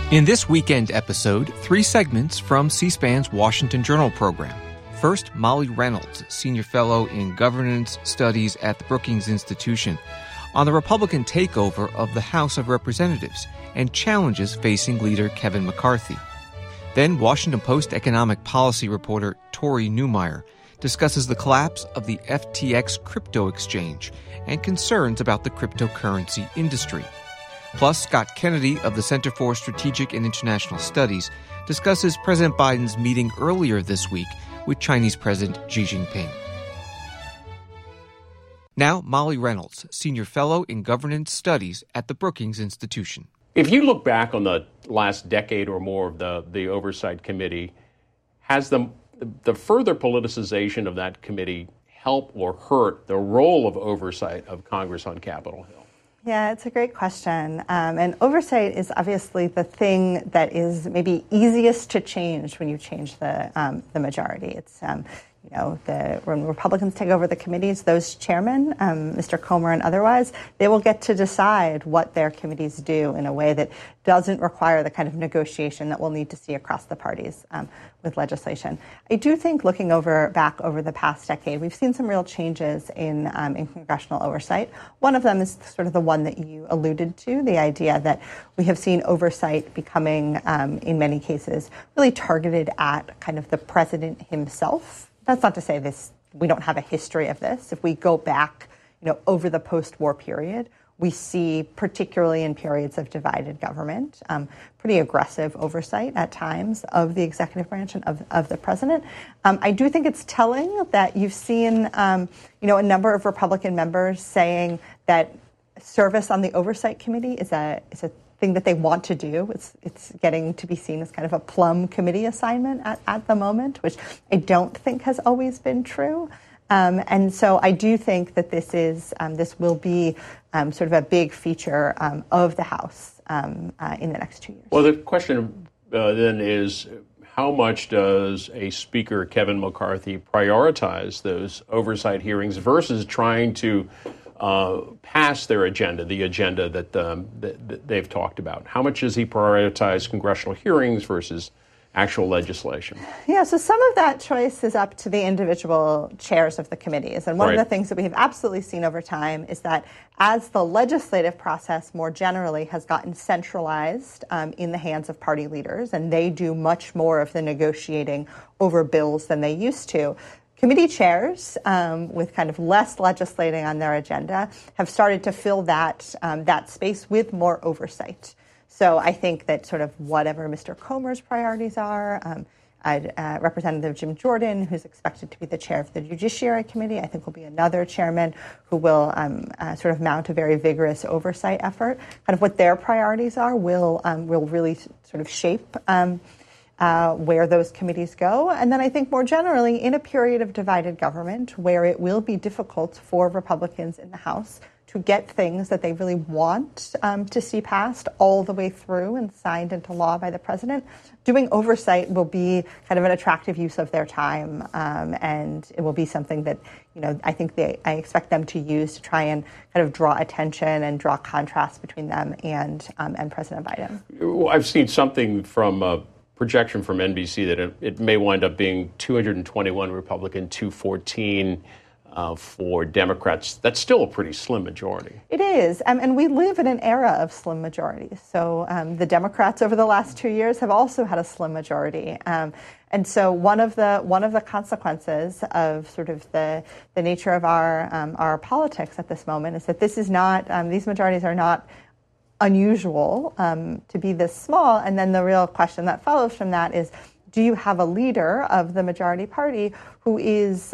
In this weekend episode, 3 segments from C-SPAN's Washington Journal program. First, Molly Reynolds, Senior Fellow in Governance Studies at the Brookings Institution, on the Republican takeover of the House of Representatives and challenges facing leader Kevin McCarthy. Then, Washington Post economic policy reporter Tori Newmeyer discusses the collapse of the FTX crypto exchange and concerns about the cryptocurrency industry. Plus, Scott Kennedy of the Center for Strategic and International Studies discusses President Biden's meeting earlier this week with Chinese President Xi Jinping. Now, Molly Reynolds, Senior Fellow in Governance Studies at the Brookings Institution. If you look back on the last decade or more of the Oversight Committee, has the further politicization of that committee help or hurt the role of oversight of Congress on Capitol Hill? Yeah, it's a great question. And oversight is obviously the thing that is maybe easiest to change when you change the majority. It's when Republicans take over the committees, those chairmen, Mr. Comer and otherwise, they will get to decide what their committees do in a way that doesn't require the kind of negotiation that we'll need to see across the parties with legislation. I do think looking back over the past decade, we've seen some real changes in congressional oversight. One of them is sort of the one that you alluded to, the idea that we have seen oversight becoming, in many cases, really targeted at kind of the president himself. That's not to say we don't have a history of this. If we go back, over the post-war period, we see, particularly in periods of divided government, pretty aggressive oversight at times of the executive branch and of the president. I do think it's telling that you've seen, a number of Republican members saying that service on the Oversight Committee is a thing that they want to do. It's getting to be seen as kind of a plum committee assignment at the moment, which I don't think has always been true. And so I do think that this will be sort of a big feature of the House in the next 2 years. Well, the question then is, how much does a Speaker, Kevin McCarthy, prioritize those oversight hearings versus trying to pass their agenda, the agenda that they've talked about? How much does he prioritize congressional hearings versus actual legislation? Yeah, so some of that choice is up to the individual chairs of the committees. And one of the things that we have absolutely seen over time is that as the legislative process more generally has gotten centralized in the hands of party leaders, and they do much more of the negotiating over bills than they used to, committee chairs, with kind of less legislating on their agenda, have started to fill that space with more oversight. So I think that sort of whatever Mr. Comer's priorities are, Representative Jim Jordan, who's expected to be the chair of the Judiciary Committee, I think will be another chairman who will sort of mount a very vigorous oversight effort. Kind of what their priorities are will really sort of shape where those committees go. And then I think more generally, in a period of divided government where it will be difficult for Republicans in the House to get things that they really want to see passed all the way through and signed into law by the president, doing oversight will be kind of an attractive use of their time. And it will be something that, I think I expect them to use to try and kind of draw attention and draw contrast between them and President Biden. Well, I've seen something from projection from NBC that it may wind up being 221 Republican, 214 for Democrats. That's still a pretty slim majority. It is. And we live in an era of slim majorities. So the Democrats over the last 2 years have also had a slim majority. And so one of the consequences of sort of the nature of our politics at this moment is that this is not, these majorities are not unusual to be this small. And then the real question that follows from that is, do you have a leader of the majority party who is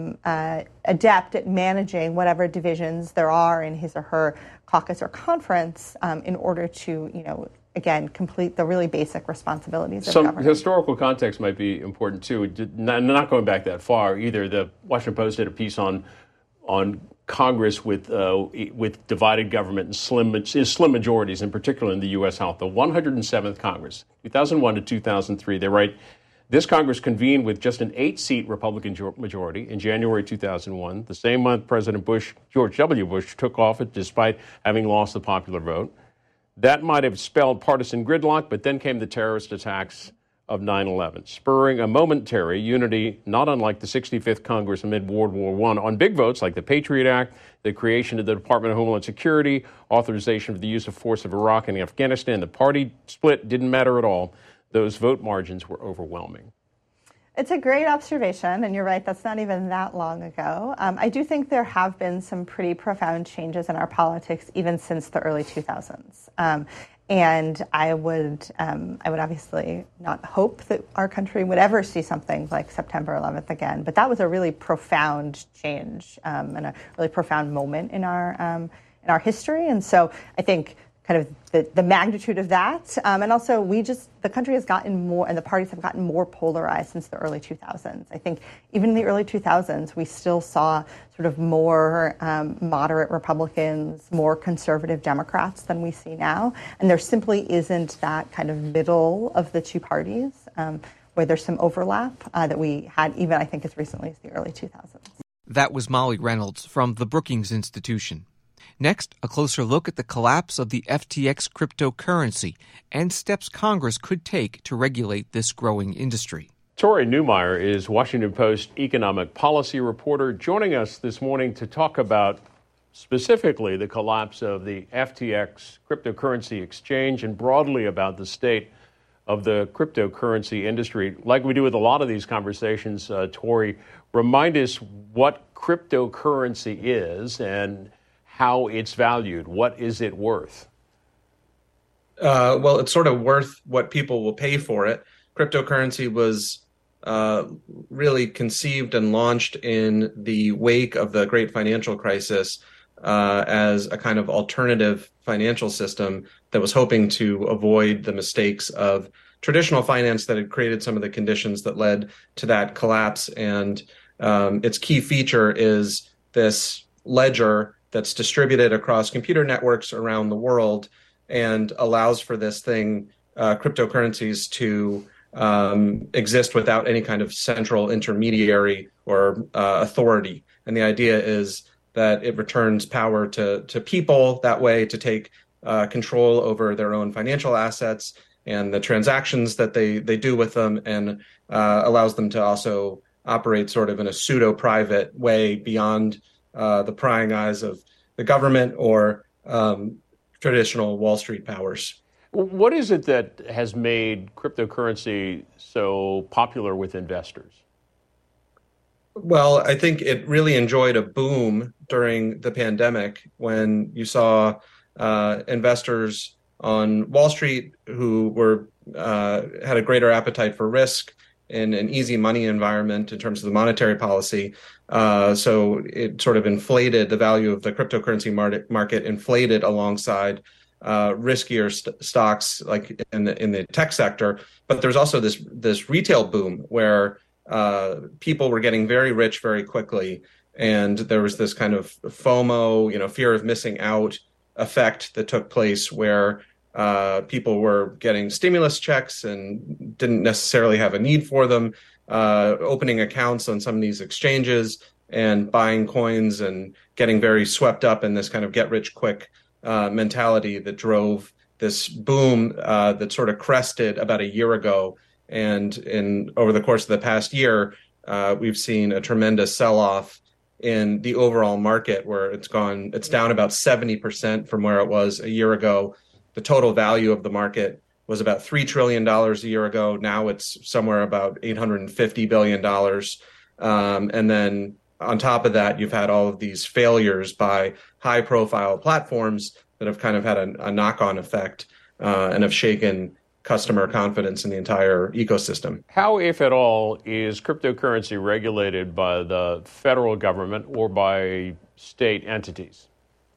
adept at managing whatever divisions there are in his or her caucus or conference in order to, again, complete the really basic responsibilities of government? Some historical context might be important, too. Not going back that far either. The Washington Post did a piece on Congress with divided government and slim majorities, in particular in the U.S. House. The 107th Congress, 2001 to 2003, they write, this Congress convened with just an 8-seat Republican majority in January 2001, the same month President George W. Bush, took office despite having lost the popular vote. That might have spelled partisan gridlock, but then came the terrorist attacks of 9/11, spurring a momentary unity not unlike the 65th Congress amid World War I on big votes like the Patriot Act, the creation of the Department of Homeland Security, authorization of the use of force of Iraq and Afghanistan. The party split didn't matter at all. Those vote margins were overwhelming. It's a great observation, and you're right, that's not even that long ago. I do think there have been some pretty profound changes in our politics even since the early 2000s. And I would obviously not hope that our country would ever see something like September 11th again, but that was a really profound change and a really profound moment in our history. And so I think kind of the magnitude of that, and also the country has gotten more, and the parties have gotten more polarized since the early 2000s. I think even in the early 2000s, we still saw sort of more moderate Republicans, more conservative Democrats than we see now, and there simply isn't that kind of middle of the two parties where there's some overlap that we had even, I think, as recently as the early 2000s. That was Molly Reynolds from the Brookings Institution. Next, a closer look at the collapse of the FTX cryptocurrency and steps Congress could take to regulate this growing industry. Tori Newmeyer is Washington Post economic policy reporter, joining us this morning to talk about specifically the collapse of the FTX cryptocurrency exchange and broadly about the state of the cryptocurrency industry. Like we do with a lot of these conversations, Tori, remind us what cryptocurrency is and how it's valued. What is it worth? Well, it's sort of worth what people will pay for it. Cryptocurrency was really conceived and launched in the wake of the great financial crisis as a kind of alternative financial system that was hoping to avoid the mistakes of traditional finance that had created some of the conditions that led to that collapse. And its key feature is this ledger that's distributed across computer networks around the world and allows for this thing, cryptocurrencies, to exist without any kind of central intermediary or authority. And the idea is that it returns power to people that way to take control over their own financial assets and the transactions that they do with them, and allows them to also operate sort of in a pseudo-private way beyond the prying eyes of the government or traditional Wall Street powers. What is it that has made cryptocurrency so popular with investors? Well, I think it really enjoyed a boom during the pandemic when you saw investors on Wall Street who had a greater appetite for risk in an easy money environment in terms of the monetary policy. So it sort of inflated the value of the cryptocurrency market, inflated alongside riskier stocks like in the tech sector. But there's also this retail boom where people were getting very rich very quickly, and there was this kind of FOMO, fear of missing out effect that took place where people were getting stimulus checks and didn't necessarily have a need for them, opening accounts on some of these exchanges and buying coins and getting very swept up in this kind of get rich quick mentality that drove this boom that sort of crested about a year ago. And over the course of the past year, we've seen a tremendous sell-off in the overall market where it's down about 70% from where it was a year ago. The total value of the market was about $3 trillion a year ago. Now it's somewhere about $850 billion. And then on top of that, you've had all of these failures by high-profile platforms that have kind of had a knock-on effect and have shaken customer confidence in the entire ecosystem. How, if at all, is cryptocurrency regulated by the federal government or by state entities?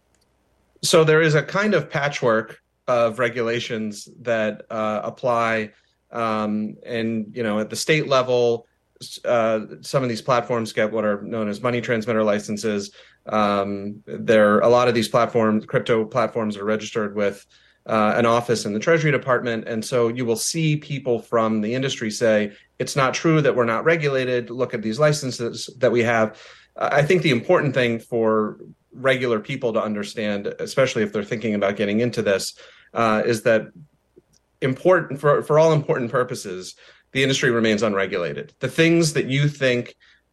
So there is a kind of patchwork of regulations that apply, and at the state level, some of these platforms get what are known as money transmitter licenses. A lot of these crypto platforms, are registered with an office in the Treasury Department, and so you will see people from the industry say, "It's not true that we're not regulated. Look at these licenses that we have." I think the important thing for regular people to understand, especially if they're thinking about getting into this, is that important for all important purposes, the industry remains unregulated. The things that you think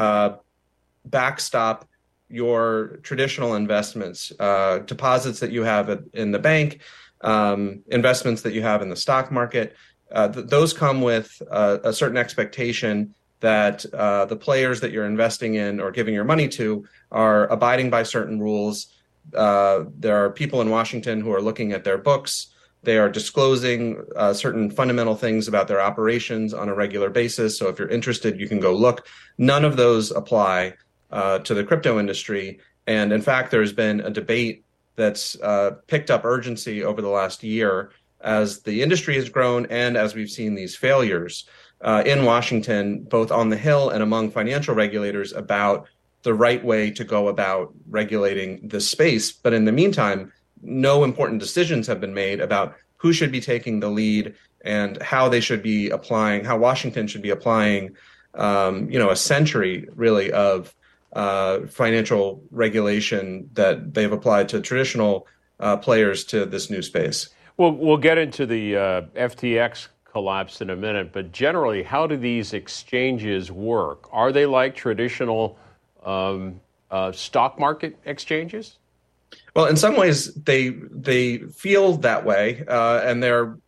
backstop your traditional investments, deposits that you have in the bank, investments that you have in the stock market, those come with a certain expectation that the players that you're investing in or giving your money to are abiding by certain rules. There are people in Washington who are looking at their books. They are disclosing certain fundamental things about their operations on a regular basis. So if you're interested, you can go look. None of those apply to the crypto industry. And in fact, there's been a debate that's picked up urgency over the last year as the industry has grown and as we've seen these failures in Washington, both on the Hill and among financial regulators, about the right way to go about regulating this space. But in the meantime, no important decisions have been made about who should be taking the lead and how they should be applying, how Washington should be applying, a century really of financial regulation that they've applied to traditional players to this new space. Well, we'll get into the FTX collapse in a minute, but generally, how do these exchanges work? Are they like traditional stock market exchanges? Well, in some ways, they feel that way, and they're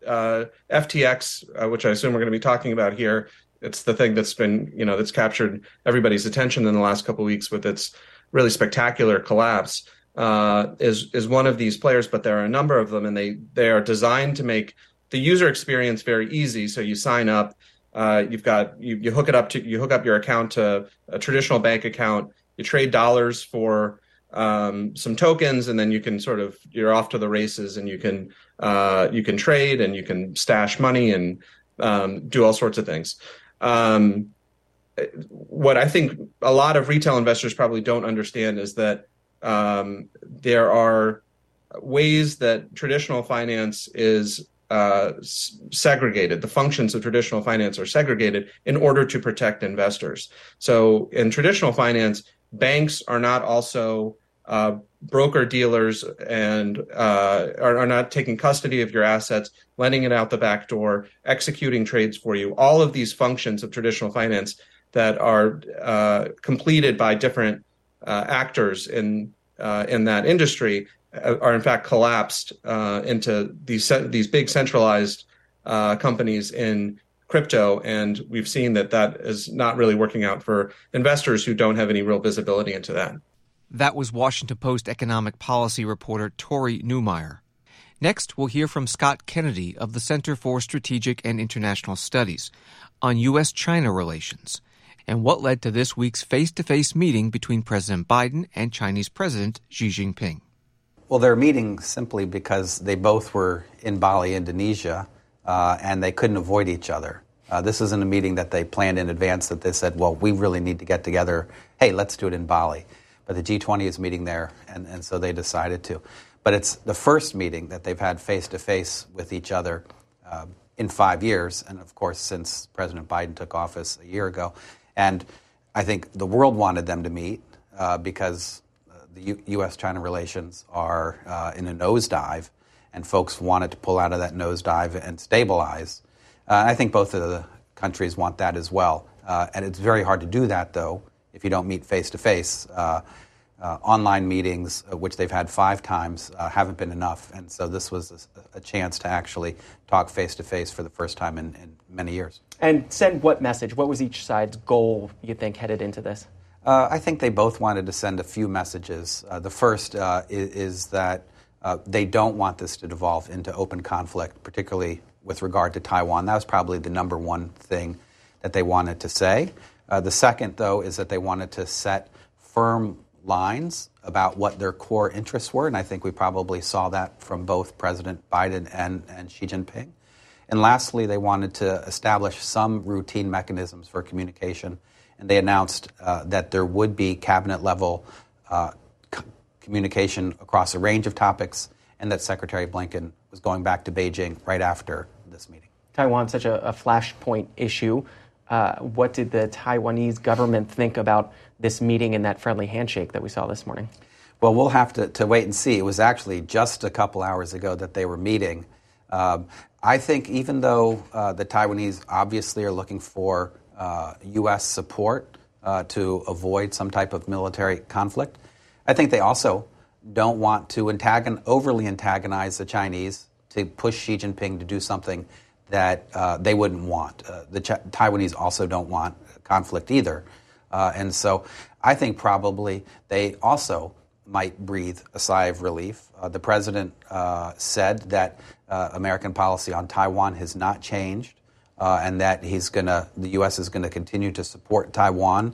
FTX, which I assume we're going to be talking about here. It's the thing that's been, that's captured everybody's attention in the last couple of weeks with its really spectacular collapse. Is one of these players, but there are a number of them, and they are designed to make the user experience very easy. So you sign up, you hook up your account to a traditional bank account, you trade dollars for some tokens, and then you're off to the races, and you can trade and you can stash money and do all sorts of things. What I think a lot of retail investors probably don't understand is that there are ways that traditional finance is segregated. The functions of traditional finance are segregated in order to protect investors. So in traditional finance, banks are not also broker dealers and are not taking custody of your assets, lending it out the back door, executing trades for you. All of these functions of traditional finance that are completed by different actors in that industry are in fact collapsed into these big centralized companies in crypto, and we've seen that is not really working out for investors who don't have any real visibility into that. That was Washington Post economic policy reporter Tori Newmeyer. Next, we'll hear from Scott Kennedy of the Center for Strategic and International Studies on U.S.-China relations and what led to this week's face-to-face meeting between President Biden and Chinese President Xi Jinping. Well, they're meeting simply because they both were in Bali, Indonesia, and they couldn't avoid each other. This isn't a meeting that they planned in advance, that they said, well, we really need to get together. Hey, let's do it in Bali. But the G20 is meeting there, and so they decided to. But it's the first meeting that they've had face-to-face with each other in 5 years, and of course since President Biden took office a year ago. And I think the world wanted them to meet because the U.S.-China relations are in a nosedive, and folks wanted to pull out of that nosedive and stabilize. I think both of the countries want that as well. And it's very hard to do that, though, if you don't meet face-to-face. Online meetings, which they've had 5 times, haven't been enough. And so this was a chance to actually talk face-to-face for the first time in many years. And send what message? What was each side's goal, you think, headed into this? I think they both wanted to send a few messages. The first is that they don't want this to devolve into open conflict, particularly with regard to Taiwan. That was probably the number one thing that they wanted to say. The second, though, is that they wanted to set firm lines about what their core interests were, and I think we probably saw that from both President Biden and Xi Jinping. And lastly, they wanted to establish some routine mechanisms for communication, and they announced that there would be cabinet-level communication across a range of topics, and that Secretary Blinken was going back to Beijing right after this meeting. Taiwan's such a flashpoint issue. What did the Taiwanese government think about this meeting and that friendly handshake that we saw this morning? Well, we'll have to wait and see. It was actually just a couple hours ago that they were meeting. I think even though the Taiwanese obviously are looking for U.S. support to avoid some type of military conflict, I think they also don't want to overly antagonize the Chinese to push Xi Jinping to do something that they wouldn't want. The Taiwanese also don't want conflict either. And so I think probably they also might breathe a sigh of relief. The president said that American policy on Taiwan has not changed, and that the U.S. is going to continue to support Taiwan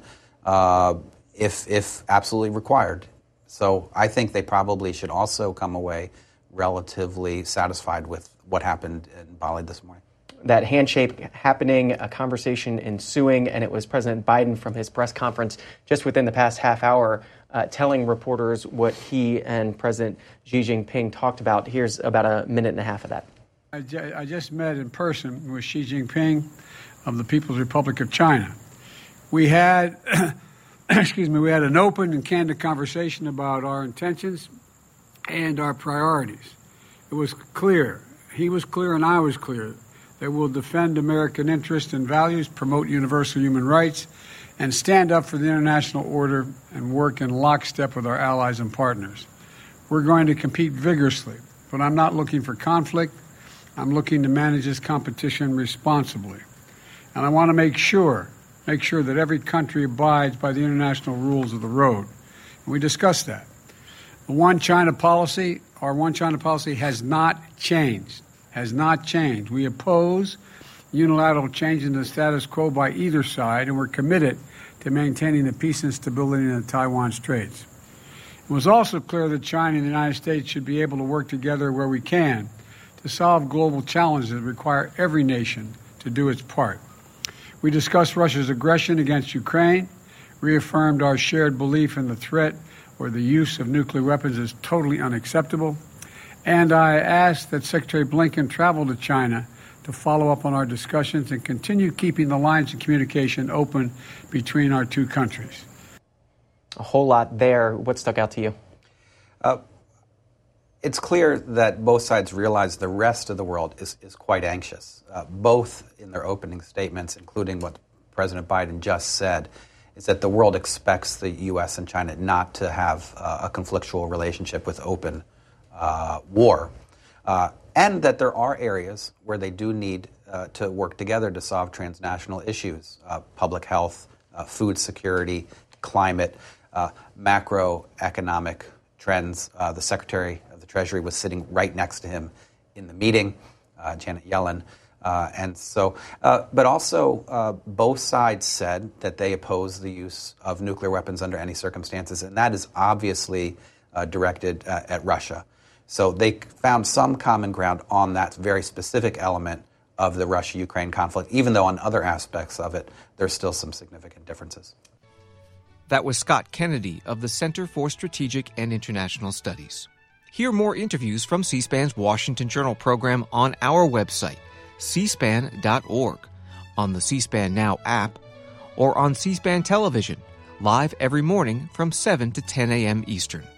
if absolutely required. So I think they probably should also come away relatively satisfied with what happened in Bali this morning. That handshake happening, a conversation ensuing, and it was President Biden from his press conference just within the past half hour telling reporters what he and President Xi Jinping talked about. Here's about a minute and a half of that. I just met in person with Xi Jinping of the People's Republic of China. We had, we had an open and candid conversation about our intentions and our priorities. It was clear, he was clear and I was clear, that we'll defend American interests and values, promote universal human rights, and stand up for the international order and work in lockstep with our allies and partners. We're going to compete vigorously, but I'm not looking for conflict. I'm looking to manage this competition responsibly. And I want to make sure that every country abides by the international rules of the road. And we discussed that. Our One China policy has not changed. We oppose unilateral change in the status quo by either side, and we're committed to maintaining the peace and stability in the Taiwan Straits. It was also clear that China and the United States should be able to work together where we can to solve global challenges that require every nation to do its part. We discussed Russia's aggression against Ukraine, reaffirmed our shared belief in the threat or the use of nuclear weapons is totally unacceptable, and I asked that Secretary Blinken travel to China to follow up on our discussions and continue keeping the lines of communication open between our two countries. A whole lot there. What stuck out to you? It's clear that both sides realize the rest of the world is quite anxious. Both in their opening statements, including what President Biden just said, is that the world expects the U.S. and China not to have a conflictual relationship with open war. And that there are areas where they do need to work together to solve transnational issues, public health, food security, climate, macroeconomic trends. The Secretary of the Treasury was sitting right next to him in the meeting, Janet Yellen. But also both sides said that they oppose the use of nuclear weapons under any circumstances, and that is obviously directed at Russia. So they found some common ground on that very specific element of the Russia-Ukraine conflict, even though on other aspects of it, there's still some significant differences. That was Scott Kennedy of the Center for Strategic and International Studies. Hear more interviews from C-SPAN's Washington Journal program on our website, cspan.org, on the C-SPAN Now app, or on C-SPAN Television, live every morning from 7 to 10 a.m. Eastern.